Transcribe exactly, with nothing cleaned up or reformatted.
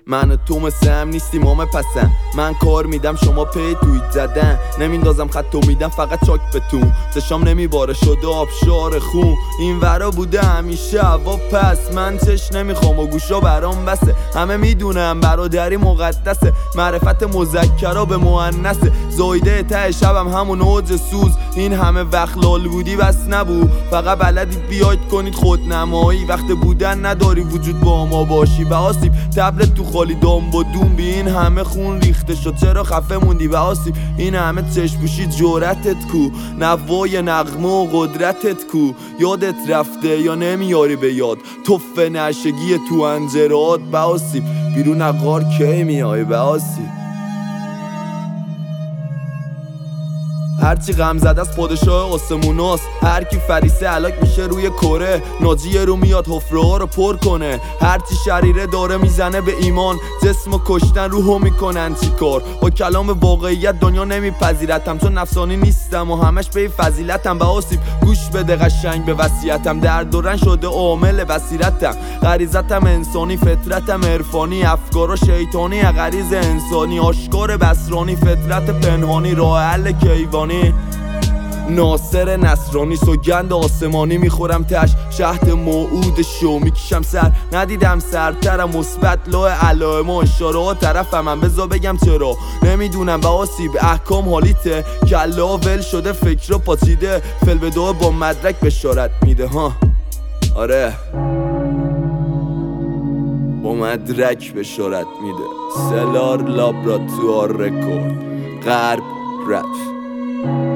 من و تو مثل هم نیستیم همه پسن. من کار میدم شما پی تویت زدن، نمیندازم خط میدم فقط چاک بتون. چشام نمیباره شده آبشار خون، این ورا بوده همیشه هوا پس. من چش نمیخوام و گوشا برام بسه، همه میدونم برادری مقدسه. معرفت مذکرا به مؤنثه، زایده ته شبم همون اوج سوز. این همه وقت لال بودی بس نبود، فقط بلدید بیاید کنید خودنمایی. وقت بودن نداری وجود با ما باشی، به آسیب تبلت تو خالی دام با دوم بی. این همه خون ریخته شد چرا خفه موندی به آسیب. این همه چشموشی جرأتت کو، نوای نغمه و قدرتت کو. یادت رفته یا نمیاری به یاد توف نشگی تو انجرات به آسیب. بیرون اقار کی میای به آسیب. هرچی غم زده از پادشاه آسموناست، هر کی فریسه علاک میشه روی کره. ناجیه رو میاد حفره ها رو پر کنه، هرچی شریره داره میزنه به ایمان. جسم و کشتن روحو میکنن چی کار، با کلام واقعیت دنیا نمیپذیرتم. چون نفسانی نیستم و همش به فضیلتم به آسیب. گوش بده قشنگ به وصیتم، درد و رنج شده عامل بصیرتم. غریزتم انسانی فطرتم عرفانی، افکار و شیطانی غریز انسانی. آشکار بسرانی فطرت پنهانی، راه حل کیوانی. ناصر نصرانی سوگند آسمانی میخورم تش. شهد موعود شو میکشم سر، ندیدم سرترم مثبت لا علائم و اشاره طرفم. من بذار بگم چرا نمیدونم به آسیب. احکام حالیته کلا ول شده فکر پاچیده، فل به دو با مدرک بشارت میده ها. آره با مدرک بشارت میده. سلار لابراتوار رکورد غرب رپ.